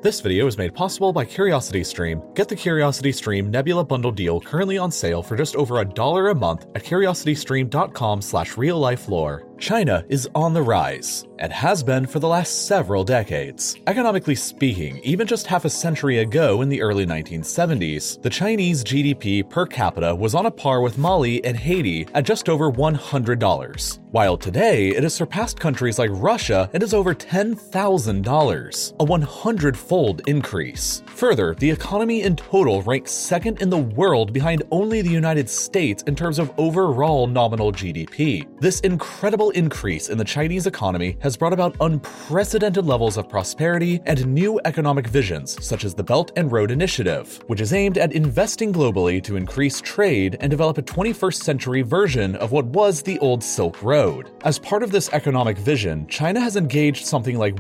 This video is made possible by CuriosityStream. Get the CuriosityStream Nebula Bundle deal currently on sale for just over $1 a month at curiositystream.com/reallifelore. China is on the rise, and has been for the last several decades. Economically speaking, even just half a century ago in the early 1970s, the Chinese GDP per capita was on a par with Mali and Haiti at just over $100, while today it has surpassed countries like Russia and is over $10,000, a 100-fold increase. Further, the economy in total ranks second in the world behind only the United States in terms of overall nominal GDP. This incredible increase in the Chinese economy has brought about unprecedented levels of prosperity and new economic visions, such as the Belt and Road Initiative, which is aimed at investing globally to increase trade and develop a 21st century version of what was the old Silk Road. As part of this economic vision, China has engaged something like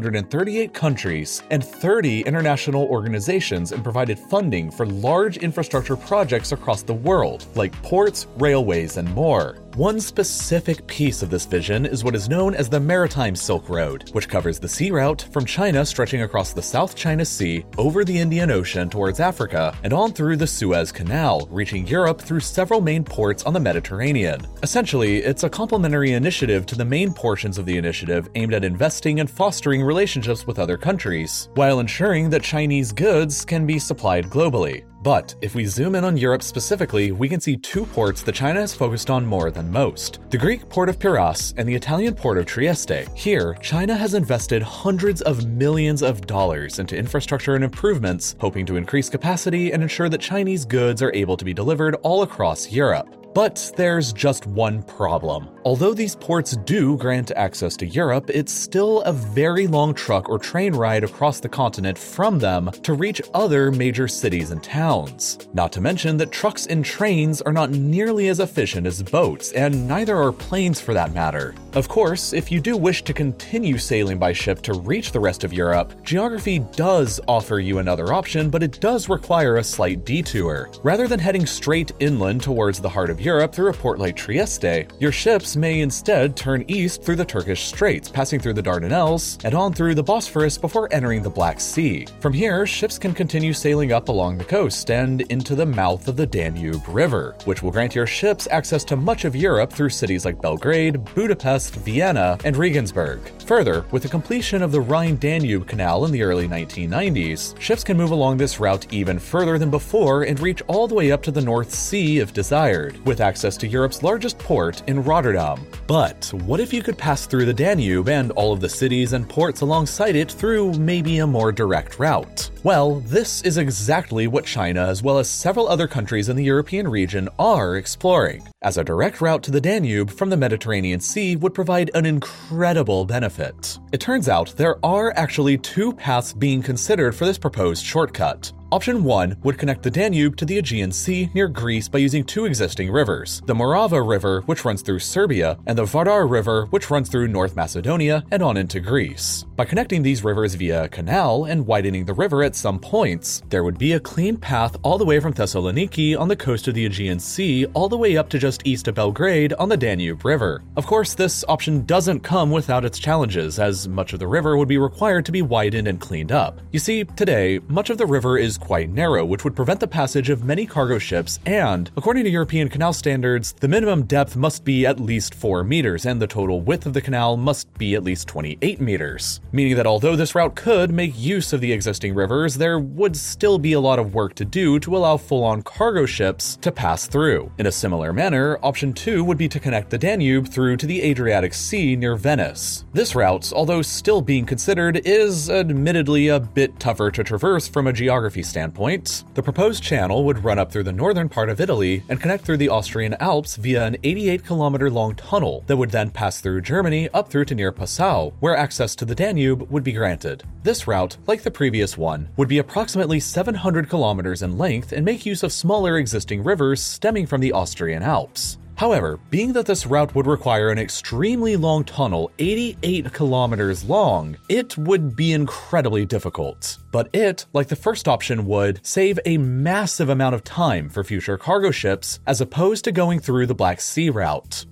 138 countries and 30 international organizations and provided funding for large infrastructure projects across the world, like ports, railways, and more. One specific piece of this vision is what is known as the Maritime Silk Road, which covers the sea route from China stretching across the South China Sea, over the Indian Ocean towards Africa, and on through the Suez Canal, reaching Europe through several main ports on the Mediterranean. Essentially, it's a complementary initiative to the main portions of the initiative aimed at investing and fostering relationships with other countries, while ensuring that Chinese goods can be supplied globally. But if we zoom in on Europe specifically, we can see two ports that China has focused on more than most: the Greek port of Piraeus and the Italian port of Trieste. Here, China has invested hundreds of millions of dollars into infrastructure and improvements, hoping to increase capacity and ensure that Chinese goods are able to be delivered all across Europe. But there's just one problem. Although these ports do grant access to Europe, it's still a very long truck or train ride across the continent from them to reach other major cities and towns. Not to mention that trucks and trains are not nearly as efficient as boats, and neither are planes for that matter. Of course, if you do wish to continue sailing by ship to reach the rest of Europe, geography does offer you another option, but it does require a slight detour. Rather than heading straight inland towards the heart of Europe through a port like Trieste, your ships may instead turn east through the Turkish Straits, passing through the Dardanelles, and on through the Bosphorus before entering the Black Sea. From here, ships can continue sailing up along the coast and into the mouth of the Danube River, which will grant your ships access to much of Europe through cities like Belgrade, Budapest, Vienna, and Regensburg. Further, with the completion of the Rhine-Danube Canal in the early 1990s, ships can move along this route even further than before and reach all the way up to the North Sea if desired, with access to Europe's largest port in Rotterdam. But what if you could pass through the Danube and all of the cities and ports alongside it through maybe a more direct route? Well, this is exactly what China, as well as several other countries in the European region, are exploring, as a direct route to the Danube from the Mediterranean Sea would provide an incredible benefit. It turns out there are actually two paths being considered for this proposed shortcut. Option 1 would connect the Danube to the Aegean Sea near Greece by using two existing rivers, the Morava River, which runs through Serbia, and the Vardar River, which runs through North Macedonia and on into Greece. By connecting these rivers via a canal and widening the river at some points, there would be a clean path all the way from Thessaloniki on the coast of the Aegean Sea all the way up to just east of Belgrade on the Danube River. Of course, this option doesn't come without its challenges, as much of the river would be required to be widened and cleaned up. You see, today, much of the river is quite narrow, which would prevent the passage of many cargo ships, and, according to European canal standards, the minimum depth must be at least 4 meters, and the total width of the canal must be at least 28 meters. Meaning that although this route could make use of the existing rivers, there would still be a lot of work to do to allow full-on cargo ships to pass through. In a similar manner, option 2 would be to connect the Danube through to the Adriatic Sea near Venice. This route, although still being considered, is admittedly a bit tougher to traverse from a geography standpoint. The proposed channel would run up through the northern part of Italy and connect through the Austrian Alps via an 88-kilometer long tunnel that would then pass through Germany up through to near Passau, where access to the Danube would be granted. This route, like the previous one, would be approximately 700 kilometers in length and make use of smaller existing rivers stemming from the Austrian Alps. However, being that this route would require an extremely long tunnel, 88 kilometers long, it would be incredibly difficult. But it, like the first option, would save a massive amount of time for future cargo ships as opposed to going through the Black Sea route.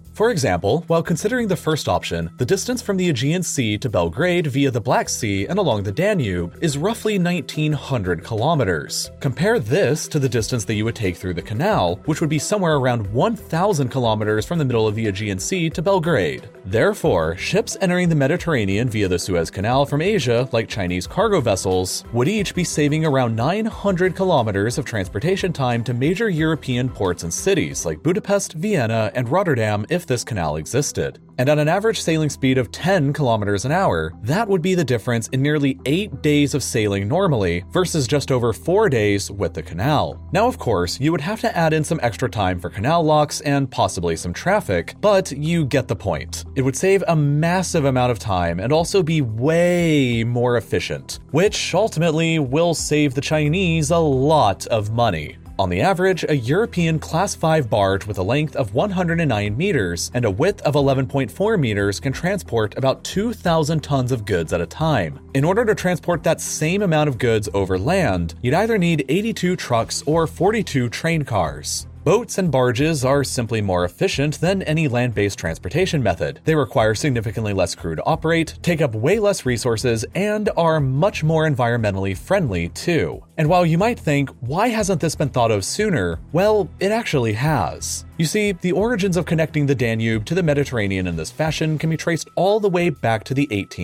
For example, while considering the first option, the distance from the Aegean Sea to Belgrade via the Black Sea and along the Danube is roughly 1,900 kilometers. Compare this to the distance that you would take through the canal, which would be somewhere around 1,000 kilometers from the middle of the Aegean Sea to Belgrade. Therefore, ships entering the Mediterranean via the Suez Canal from Asia, like Chinese cargo vessels, would each be saving around 900 kilometers of transportation time to major European ports and cities like Budapest, Vienna, and Rotterdam if this canal existed. And at an average sailing speed of 10 kilometers an hour, that would be the difference in nearly 8 days of sailing normally versus just over 4 days with the canal. Now, of course, you would have to add in some extra time for canal locks and possibly some traffic, but you get the point. It would save a massive amount of time and also be way more efficient, which ultimately will save the Chinese a lot of money. On the average, a European Class 5 barge with a length of 109 meters and a width of 11.4 meters can transport about 2,000 tons of goods at a time. In order to transport that same amount of goods over land, you'd either need 82 trucks or 42 train cars. Boats and barges are simply more efficient than any land-based transportation method. They require significantly less crew to operate, take up way less resources, and are much more environmentally friendly too. And while you might think, why hasn't this been thought of sooner? Well, it actually has. You see, the origins of connecting the Danube to the Mediterranean in this fashion can be traced all the way back to the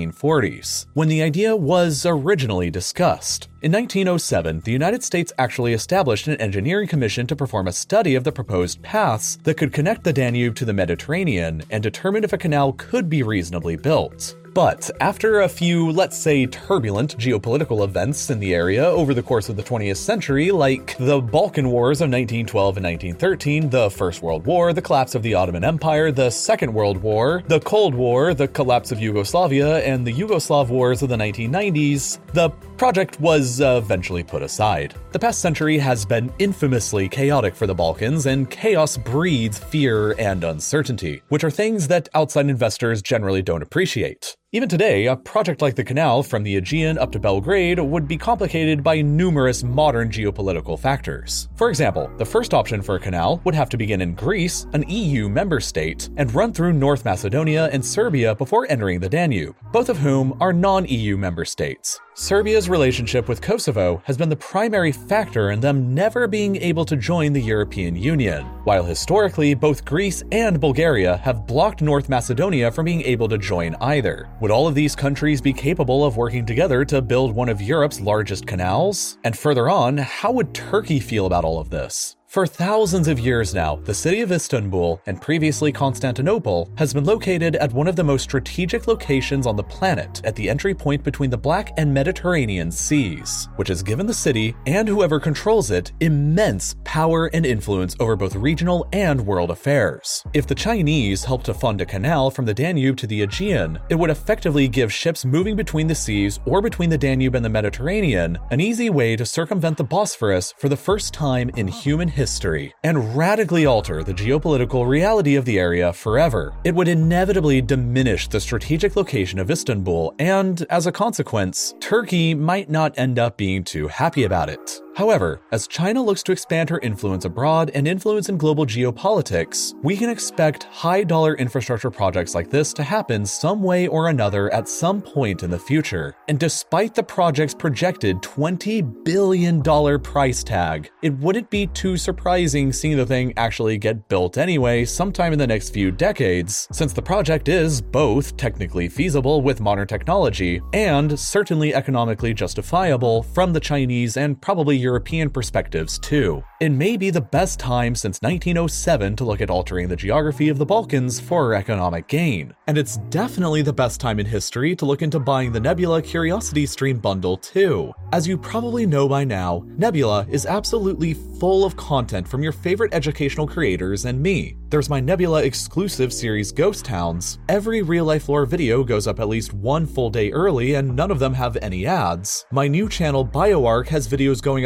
1840s, when the idea was originally discussed. In 1907, the United States actually established an engineering commission to perform a study of the proposed paths that could connect the Danube to the Mediterranean and determine if a canal could be reasonably built. But after a few, let's say, turbulent geopolitical events in the area over the course of the 20th century, like the Balkan Wars of 1912 and 1913, the First World War, the collapse of the Ottoman Empire, the Second World War, the Cold War, the collapse of Yugoslavia, and the Yugoslav Wars of the 1990s, the project was eventually put aside. The past century has been infamously chaotic for the Balkans, and chaos breeds fear and uncertainty, which are things that outside investors generally don't appreciate. Even today, a project like the canal from the Aegean up to Belgrade would be complicated by numerous modern geopolitical factors. For example, the first option for a canal would have to begin in Greece, an EU member state, and run through North Macedonia and Serbia before entering the Danube, both of whom are non-EU member states. Serbia's relationship with Kosovo has been the primary factor in them never being able to join the European Union, while historically both Greece and Bulgaria have blocked North Macedonia from being able to join either. Would all of these countries be capable of working together to build one of Europe's largest canals? And further on, how would Turkey feel about all of this? For thousands of years now, the city of Istanbul, and previously Constantinople, has been located at one of the most strategic locations on the planet, at the entry point between the Black and Mediterranean Seas, which has given the city, and whoever controls it, immense power and influence over both regional and world affairs. If the Chinese helped to fund a canal from the Danube to the Aegean, it would effectively give ships moving between the seas or between the Danube and the Mediterranean an easy way to circumvent the Bosphorus for the first time in human history, and radically alter the geopolitical reality of the area forever. It would inevitably diminish the strategic location of Istanbul, and as a consequence, Turkey might not end up being too happy about it. However, as China looks to expand her influence abroad and influence in global geopolitics, we can expect high-dollar infrastructure projects like this to happen some way or another at some point in the future. And despite the project's projected $20 billion price tag, it wouldn't be too surprising seeing the thing actually get built anyway sometime in the next few decades, since the project is both technically feasible with modern technology and certainly economically justifiable from the Chinese and probably European perspectives too. It may be the best time since 1907 to look at altering the geography of the Balkans for economic gain. And it's definitely the best time in history to look into buying the Nebula Curiosity Stream bundle too. As you probably know by now, Nebula is absolutely full of content from your favorite educational creators and me. There's my Nebula exclusive series Ghost Towns. Every real-life lore video goes up at least one full day early and none of them have any ads. My new channel BioArc has videos going up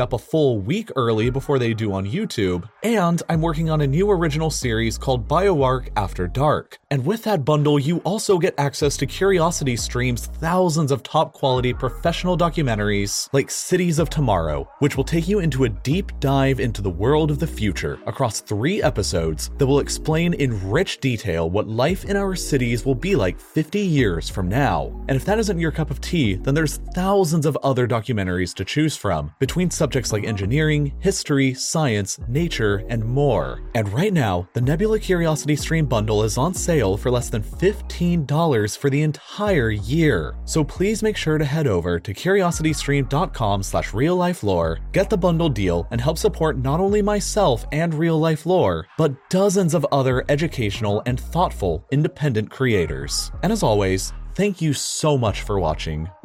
up a full week early before they do on YouTube, and I'm working on a new original series called BioArc After Dark. And with that bundle, you also get access to CuriosityStream's thousands of top-quality professional documentaries like Cities of Tomorrow, which will take you into a deep dive into the world of the future across 3 episodes that will explain in rich detail what life in our cities will be like 50 years from now. And if that isn't your cup of tea, then there's thousands of other documentaries to choose from, between subjects like engineering, history, science, nature, and more. And right now, the Nebula CuriosityStream bundle is on sale for less than $15 for the entire year. So please make sure to head over to curiositystream.com/reallifelore, get the bundle deal, and help support not only myself and Real Life Lore, but dozens of other educational and thoughtful independent creators. And as always, thank you so much for watching.